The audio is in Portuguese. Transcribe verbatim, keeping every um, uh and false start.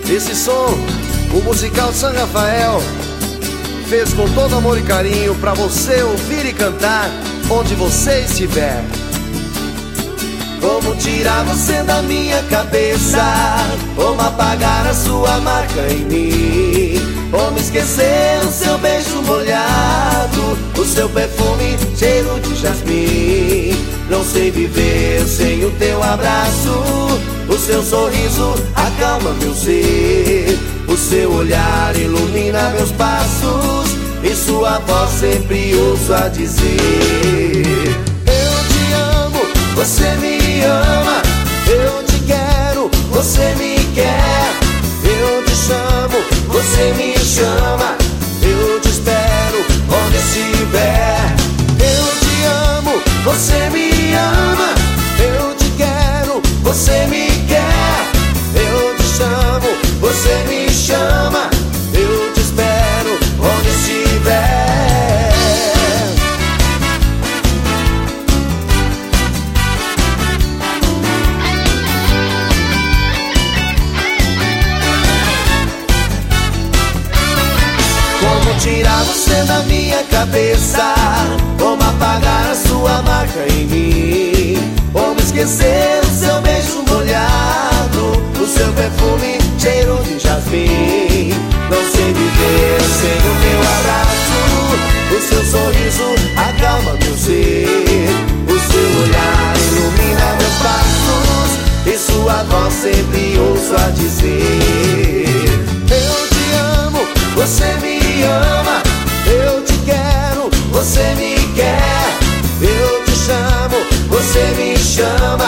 Esse som, o musical São Rafael fez com todo amor e carinho pra você ouvir e cantar onde você estiver. Como tirar você da minha cabeça, como apagar a sua marca em mim, como esquecer o seu beijo molhado, o seu perfume cheiro de jasmim. Não sei viver sem o teu abraço, o seu sorriso acalma meu ser, o seu olhar ilumina meus passos e sua voz sempre ouço a dizer: eu te amo, você me ama, eu te quero, você me quer. Eu te chamo, você me chama, eu te espero onde estiver. Eu te amo, você me ama, eu te quero, você me quer. Eu te chamo, você me chama, eu te espero onde estiver. Como tirar você da minha cabeça, como apagar a sua marca em mim, como esquecer o seu beijo molhado, o seu perfume cheiro de jasmim. Não sei viver sem o meu abraço, o seu sorriso acalma meu ser, o seu olhar ilumina meus passos e sua voz sempre ouço a dizer: eu te amo, você me ama, eu te quero, você me quer. Eu te chamo, você me chama,